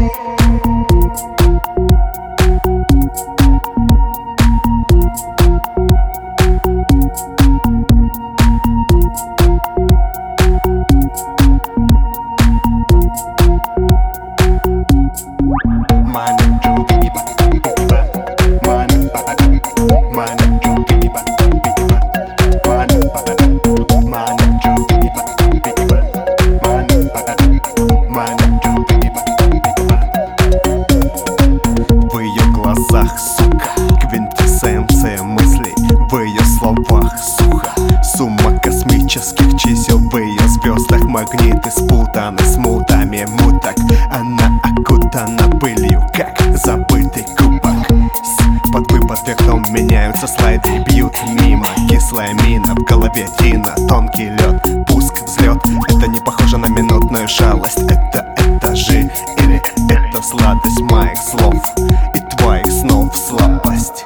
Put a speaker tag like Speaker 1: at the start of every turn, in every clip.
Speaker 1: В ее глазах, сука, квинтэссенция мыслей. В ее словах сухо, сумма космических чисел. В ее звездах магниты спутаны с мутами муток. Она окутана пылью, как забытый кубок. Под выпад вверхом меняются слайды и бьют мимо. Кислая мина, в голове тина, тонкий лед, пуск, взлет. Это не похоже на минутную шалость. Это этажи или это сладость моих слов и твоих снов слабость.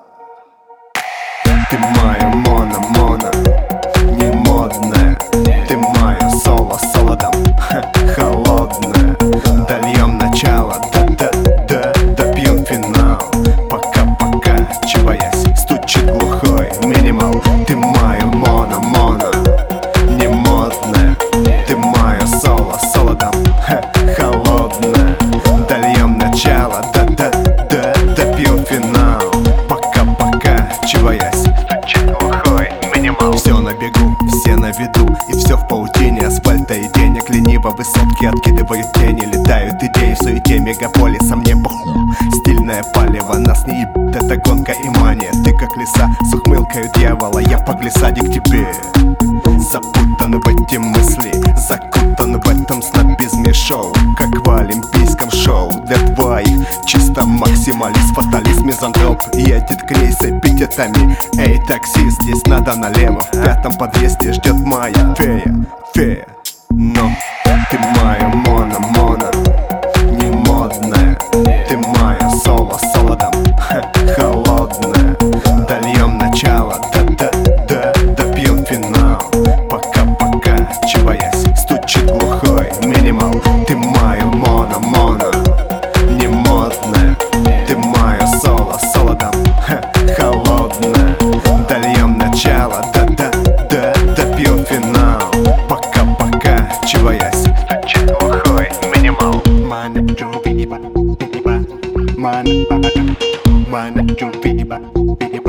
Speaker 1: Ты моя мона, не модная. Ты моя солодом, холодная. Дольем начало, допьем финал. Пока покачиваясь, стучит глухой минимал. Ты моя мона, не модная. Ты моя солодом, холодная. Дольем начало, допьем финал. Пока покачиваясь, стучит глухой минимал. Все на бегу, все на виду, и все в паутине асфальта и денег. Лениво высотки откидывают тени, летают идеи в суете мегаполиса. Мне похуй, стильное палево, нас не ебет эта гонка и мания. Ты как лиса с ухмылкой дьявола, я по глиссаде к тебе. Запутан в эти мысли, закутан в этом снобизме шоу, как в олимпийском шоу. Для твоих чисто максималист, фаталист, мизантроп, едет к ней с эпитетами. Эй, таксист, здесь надо налево, в пятом подъезде ждет моя фея. Но ты моя мона, не модная. Ты моя солодом, холодная. Дольем начало, допьем финал. Пока покачиваясь, стучит глухой минимал. Ты моя мона, не модная. Ты моя солодом, холодная. Дольем начало, допьем финал. Пока покачиваясь, стучит глухой минимал.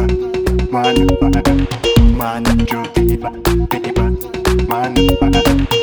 Speaker 1: Mana